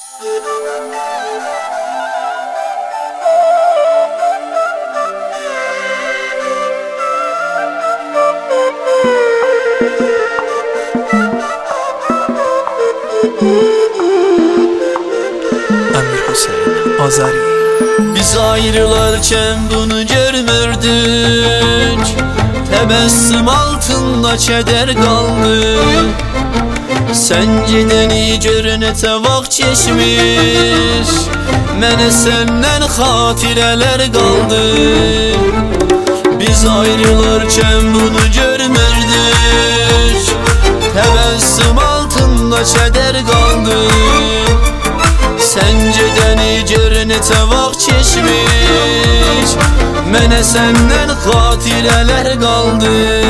Amir Hüseyin Azari. Biz ayrılarken bunu görmürdük, tebessüm altında keder kaldı. Senceden iyi görünete vak çeşmiş, mene senden hatireler kaldı. Biz ayrılarken bunu görmürdük, tebessüm altında keder kaldı. Senceden iyi görünete vak çeşmiş, mene senden hatireler kaldı.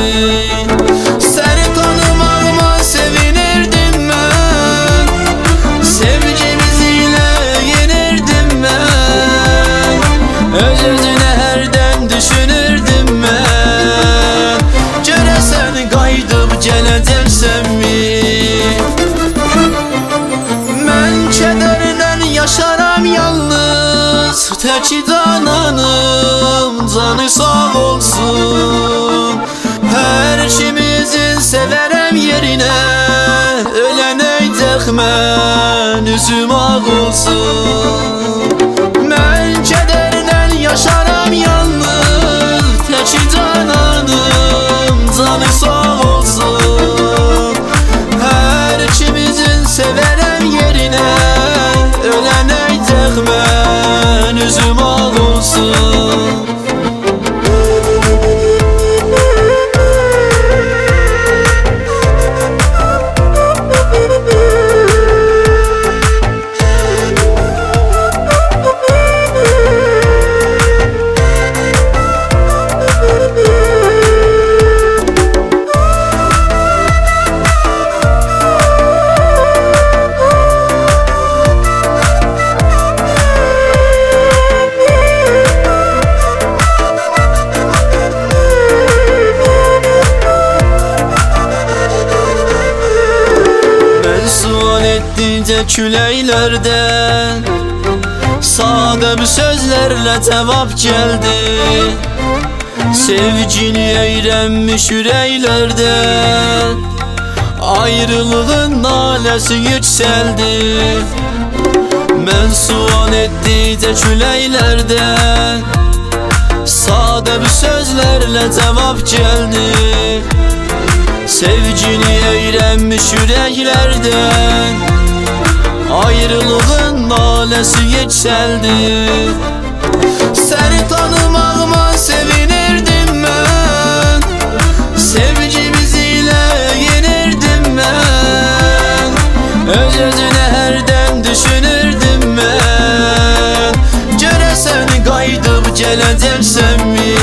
Seni tanımağıma sevinirdim ben, sevgimiz ile yenirdim ben. Öz-özüne herden düşünürdüm ben, göresen qayıdıb gələcəksən mi? Mən kədərdən yaşaram yalnız, təki cananım canı sağ olsun. Hər ikimizin severəm yerinə, ölənəcək mən üzüm ağ olsun. Mən kədərdən yaşaram yalnız, təki cananım canı sağ olsun. Hər ikimizin severəm yerinə, ölənəcək mən üzüm ağ olsun. Etdikcə küləklərdən sadə bir sözlərlə cavab gəldi. Sevgini eyrənmiş ürəklərdən ayrılığın naləsi yüksəldi. Mən sual etdikcə küləklərdən sadə bir sözlərlə cavab gəldi. Sevgini eyrənmiş ürəklərdən ayrılığın naləsi yüksəldi. Səni tanımağıma sevinirdim mən, sevgimiz ilə yenirdim mən. Öz-özünə hərdən düşünürdüm mən, görəsən qayıdıb gələcəksən mi?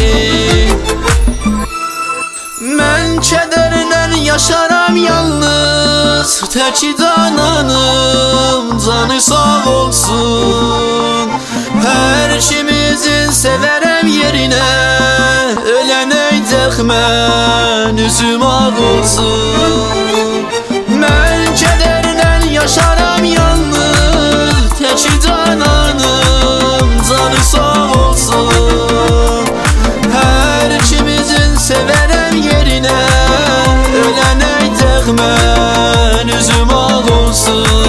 Mən kədərdən yaşaram yalnız, təki cananım canı sağ olsun. Hər ikimizin severəm yerinə, ölənəcək mən üzüm ağ olsun. Mən kədərdən yaşaram yalnız, təki cananım canı sağ olsun. Hər ikimizin severəm yerinə, ölənəcək mən üzüm ağ olsun.